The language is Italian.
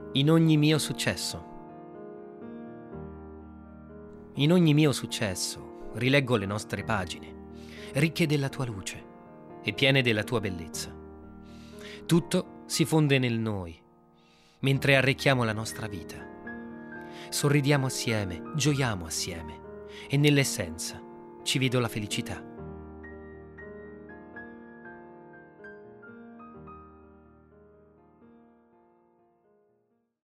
In ogni mio successo. In ogni mio successo rileggo le nostre pagine, ricche della tua luce e piene della tua bellezza. Tutto si fonde nel noi, mentre arricchiamo la nostra vita. Sorridiamo assieme, gioiamo assieme e nell'essenza ci vedo la felicità.